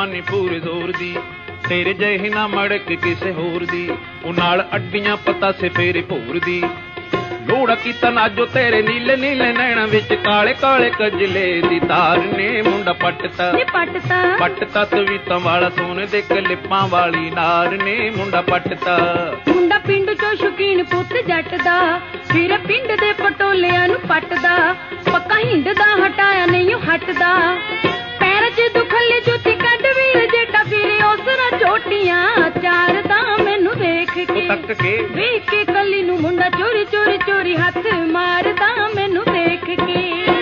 जवानी पूरे जोर दी तेरे जही ना मड़क किसे होर दी उनाल अड्डियां पतासे फेरे भोर दी लोड़ा की तनाजो तेरे नीले नीले नैना विच काले काले कजले दी तार ने मुंडा पटता पटता तवीतां वाला सोने दे कलिपां वाली नार ने मुंडा पटता मुंडा पिंड चो शौकीन पुत जट दा फिर पिंड दे पटोलियां नू पटदा पक्का हिंडदा हटाया नहीं हटदा पैर च दुखले जुती कड वीर जेटा फिर उसरा चोटियां चारदा मैनू देख के कली नू मुंडा चोरी चोरी चोरी हाथ मारदा मैनू देख के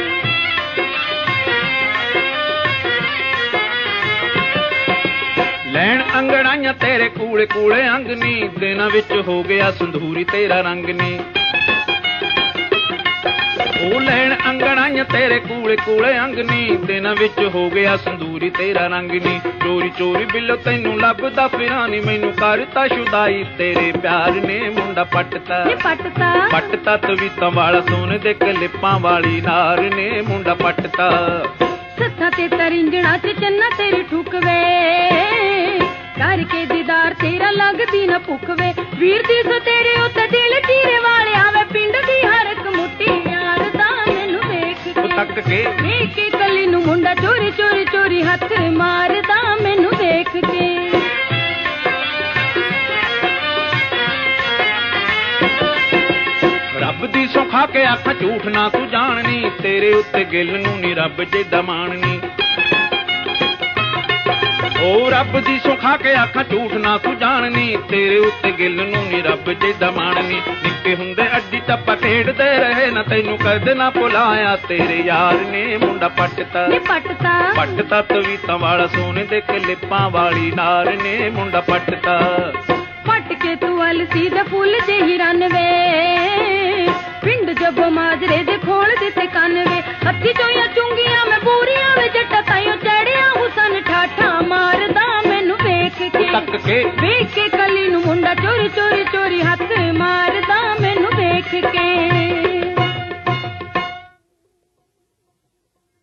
लैन अंगड़ाइयां तेरे कूले कूले अंगनी दिना विच हो गया संधूरी तेरा रंगनी ओ लैन अंगड़ाइयां तेरे कूले कूले अंगनी दिना विच हो गया संधूरी तेरा रंगनी चोरी चोरी बिल्लो तैनू लभदा फिरानी मैनू करता शुदाई तेरे प्यार ने मुंडा पटता पटता तवीतां वाला सोने दे कलिपां वाली नार ने मुंडा पटता सत्था ते तरिंजणा च चन्ना तेरी ठुकवे करके दीदार तेरा लगदी न भुखवे वीर दी सो तेरे उत्ते दिल चीरे वाले आवे पिंड दी हर एक मुट्ठी यार दा मैनू देख के कली नू मुंडा चोरी चोरी चोरी हाथ मारदा मैनू देख के रब दी सौ खा के आखा झूठ ना तू जाननी तेरे उत्ते गिल नू नी रब जेदा माननी ओ रब दी सौ खा के आखा झूठ ना तू जाननी तेरे उत्ते गिल नू नी रब जेदा माननी निक्के हुंदे अड्डी टप्पा खेडदे रहे ना तैनू कदे ना भुलाया तेरे यार ने मुंडा पटता तवीतां वाला सोने दे कलिपां वाली नार ने मुंडा पटता पट के तू अलसी दे फुल जेही रनवे पिंड जब माजरे दे खोल दिते कनवे हत्थी चोया चुंगियां मैं पूरियां वे जट्टा ताइयों चढ़िया हुसन ठाठा मारदा मैनू वेख के कली नू मुंडा चोरी चोरी चोरी हाथ